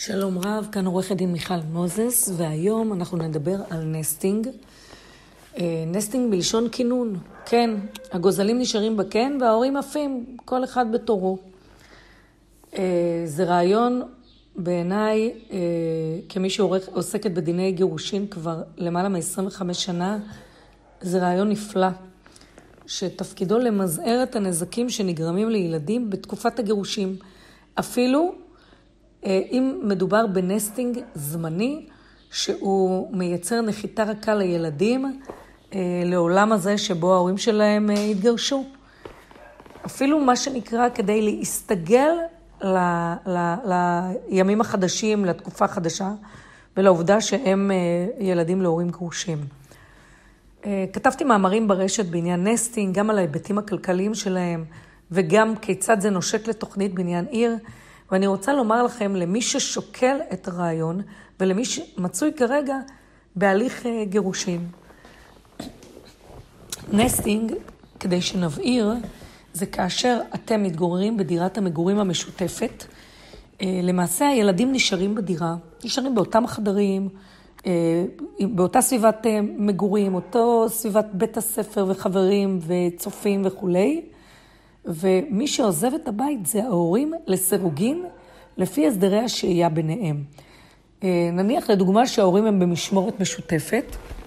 שלום רב, כאן עורכת דין מיכל מוזס, והיום אנחנו נדבר על נסטינג. נסטינג בלשון כינון. כן, הגוזלים נשארים בקן וההורים עפים, כל אחד בתורו. זה רעיון בעיניי, כמי שעוסקת בדיני גירושין כבר למעלה מ-25 שנה, זה רעיון נפלא, שתפקידו למזער את הנזקים שנגרמים לילדים בתקופת הגירושים. אפילו אם מדובר בנסטינג זמני, שהוא מייצר נחיתה רכה לילדים לעולם הזה שבו ההורים שלהם התגרשו. אפילו מה שנקרא כדי להסתגל לימים החדשים, לתקופה החדשה, ולעובדה שהם ילדים להורים גרושים. כתבתי מאמרים ברשת בעניין נסטינג, גם על ההיבטים הכלכליים שלהם, וגם כיצד זה נושק לתוכנית בניין עיר, ואני רוצה לומר לכם, למי ששוקל את הרעיון, ולמי שמצוי כרגע בהליך גירושים. נסטינג, כדי שנבהיר, זה כאשר אתם מתגוררים בדירת המגורים המשותפת. למעשה הילדים נשארים בדירה, נשארים באותם חדרים, באותה סביבת מגורים, אותו סביבת בית הספר וחברים וצופים וכו'. ומי שעוזב את הבית זה ההורים לסירוגין לפי הסדרי השהייה ביניהם. נניח לדוגמה שההורים הם במשמורת משותפת,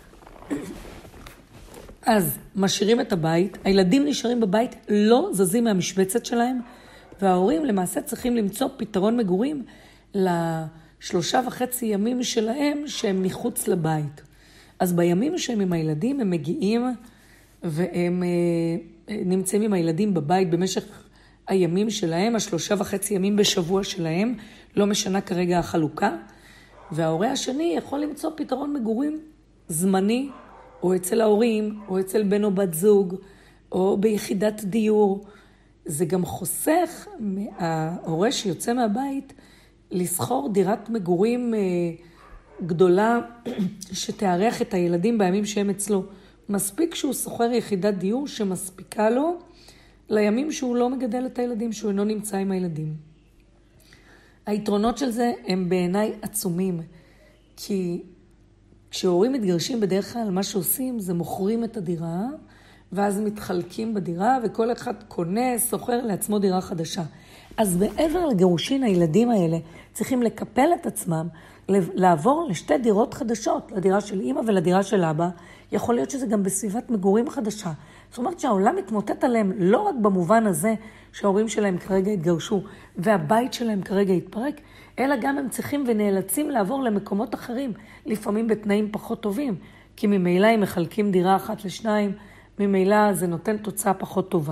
אז משאירים את הבית, הילדים נשארים בבית, לא זזים מהמשבצת שלהם, וההורים למעשה צריכים למצוא פתרון מגורים ל3.5 ימים שלהם שהם מחוץ לבית. אז בימים שהם עם הילדים הם מגיעים והם נמצאים עם הילדים בבית במשך הימים שלהם, 3.5 ימים בשבוע שלהם, לא משנה כרגע החלוקה, וההורה השני יכול למצוא פתרון מגורים זמני, או אצל ההורים, או אצל בן או בת זוג, או ביחידת דיור. זה גם חוסך מההורה שיוצא מהבית לסחור דירת מגורים גדולה שתארח את הילדים בימים שהם אצלו. מספיק שהוא סוחר יחידת דיור שמספיקה לו לימים שהוא לא מגדל את הילדים, שהוא אינו נמצא עם הילדים. היתרונות של זה הם בעיניי עצומים, כי כשהורים מתגרשים בדרך כלל מה שעושים זה מוכרים את הדירה, ואז מתחלקים בדירה וכל אחד קונה, סוחר לעצמו דירה חדשה. אז מעבר לגירושין הילדים האלה צריכים לקפל את עצמם, לעבור לשתי דירות חדשות, לדירה של אמא ולדירה של אבא. יכול להיות שזה גם בסביבת מגורים חדשה. זאת אומרת שהעולם מתמוטט עליהם לא רק במובן הזה שההורים שלהם כרגע התגרשו והבית שלהם כרגע התפרק, אלא גם הם צריכים ונאלצים לעבור למקומות אחרים, לפעמים בתנאים פחות טובים, כי ממילא הם מחלקים דירה 1-2, ממילא זה נותן תוצאה פחות טובה.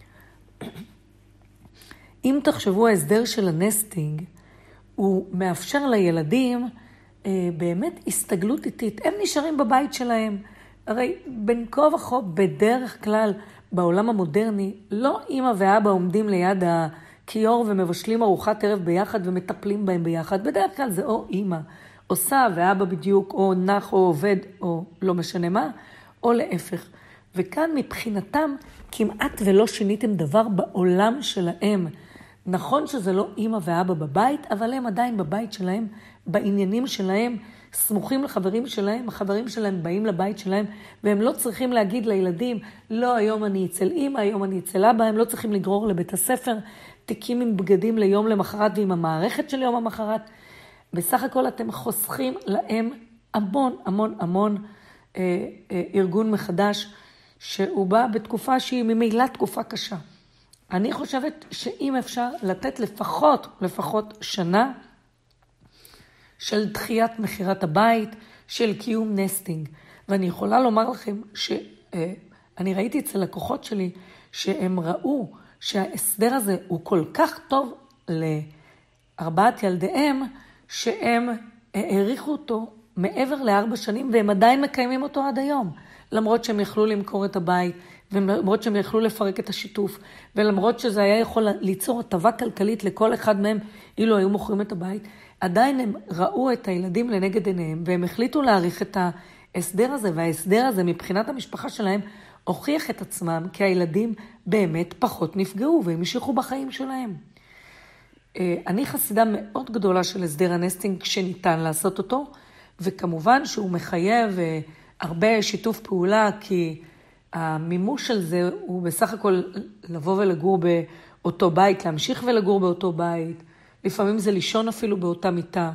אם תחשבו ההסדר של הנסטינג, הוא מאפשר לילדים באמת הסתגלות איטית. הם נשארים בבית שלהם. הרי בין כה וכה בדרך כלל בעולם המודרני, לא אמא ואבא עומדים ליד הכיור ומבשלים ארוחת ערב ביחד ומטפלים בהם ביחד. בדרך כלל זה או אמא עושה ואבא בדיוק או נח או עובד או לא משנה מה, או להפך. וכאן מבחינתם כמעט ולא שיניתם דבר בעולם שלהם. נכון שזה לא אמא ואבא בבית, אבל הם עדיין בבית שלהם, בעניינים שלהם, סמוכים לחברים שלהם, החברים שלהם באים לבית שלהם, והם לא צריכים להגיד לילדים, לא, היום אני אצל אמא, היום אני אצל אבא, הם לא צריכים לגרור לבית הספר, תיקים עם בגדים ליום למחרת ועם המערכת של יום המחרת. בסך הכל אתם חוסכים להם המון ארגון מחדש, שהוא בא בתקופה שהיא ממילא תקופה קשה. אני חושבת שאם אפשר לתת לפחות שנה של דחיית מחירת הבית, של קיום נסטינג. ואני יכולה לומר לכם שאני ראיתי אצל לקוחות שלי שהם ראו שההסדר הזה הוא כל כך טוב ל4 ילדיהם, שהם העריכו אותו מעבר ל4 שנים, והם עדיין מקיימים אותו עד היום. למרות שהם יכלו למכור את הבית, ולמרות שהם יכלו לפרק את השיתוף, ולמרות שזה היה יכול ליצור הטבה כלכלית לכל אחד מהם, אילו היו מוכרים את הבית, עדיין הם ראו את הילדים לנגד עיניהם, והם החליטו להאריך את ההסדר הזה, וההסדר הזה מבחינת המשפחה שלהם, הוכיח את עצמם, כי הילדים באמת פחות נפגעו, והם המשיכו בחיים שלהם. אני חסידה מאוד גדולה של הסדר הנסטינג כשניתן לעשות אותו, וכמובן שהוא מחייב הרבה שיתוף פעולה, כי המימוש של זה הוא בסך הכל לבוא ולגור באותו בית, להמשיך ולגור באותו בית, לפעמים זה לישון אפילו באותה מיטה,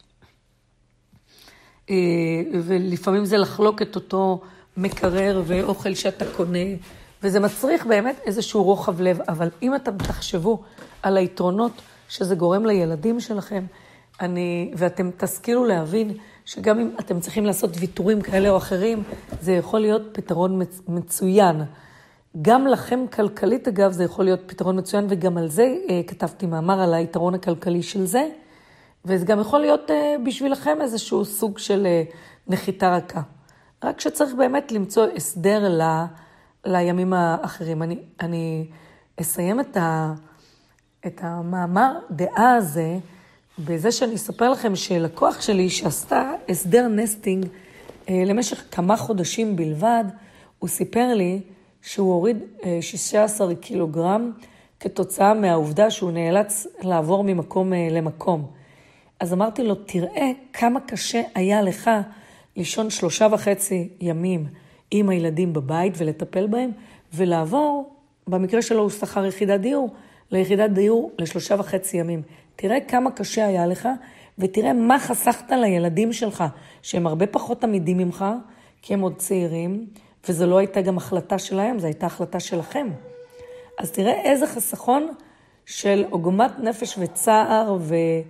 ולפעמים זה לחלוק את אותו מקרר ואוכל שאתה קונה, וזה מצריך באמת איזשהו רוחב לב, אבל אם אתם תחשבו על היתרונות שזה גורם לילדים שלכם, ואתם תשכילו להבין שגם אם אתם צריכים לעשות ויתורים כאלה או אחרים, זה יכול להיות פתרון מצוין. גם לכם כלכלית, אגב, זה יכול להיות פתרון מצוין, וגם על זה כתבתי מאמר על היתרון הכלכלי של זה, וזה גם יכול להיות בשבילכם איזשהו סוג של נחיתה רכה. רק שצריך באמת למצוא הסדר לימים האחרים. אני אסיים את המאמר דעה הזה, בזה שאני אספר לכם שלקוח שלי שעשתה הסדר נסטינג למשך כמה חודשים בלבד, הוא סיפר לי שהוא הוריד 16 קילוגרם כתוצאה מהעובדה שהוא נאלץ לעבור ממקום למקום. אז אמרתי לו, תראה כמה קשה היה לך לישון 3.5 ימים עם הילדים בבית ולטפל בהם, ולעבור, במקרה שלו הוא שכר יחידת דיור, ליחידת דיור ל3.5 ימים. תראה כמה קשה היה לך, ותראה מה חסכת לילדים שלך, שהם הרבה פחות עמידים ממך, כי הם עוד צעירים, וזו לא הייתה גם החלטה שלהם, זו הייתה החלטה שלכם. אז תראה איזה חסכון של עוגמת נפש וצער,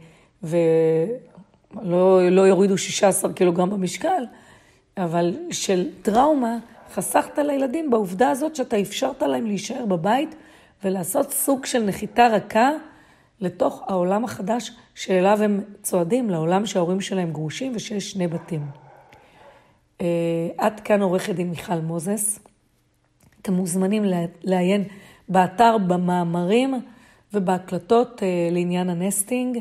ולא יורידו 16 קילוגרם במשקל, אבל של טראומה חסכת לילדים בעובדה הזאת שאתה אפשרת להם להישאר בבית, ולעשות סוג של נחיתה רכה לתוך העולם החדש שאליו הם צועדים, לעולם שההורים שלהם גרושים ושיש 2 בתים. עד כאן עורכת דין מיכל מוזס. אתם מוזמנים לעיין באתר, במאמרים ובהקלטות לעניין הנסטינג.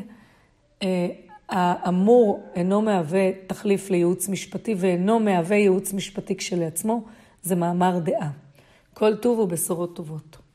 האמור אינו מהווה תחליף לייעוץ משפטי ואינו מהווה ייעוץ משפטי כשלעצמו, זה מאמר דעה. כל טוב ובשורות טובות.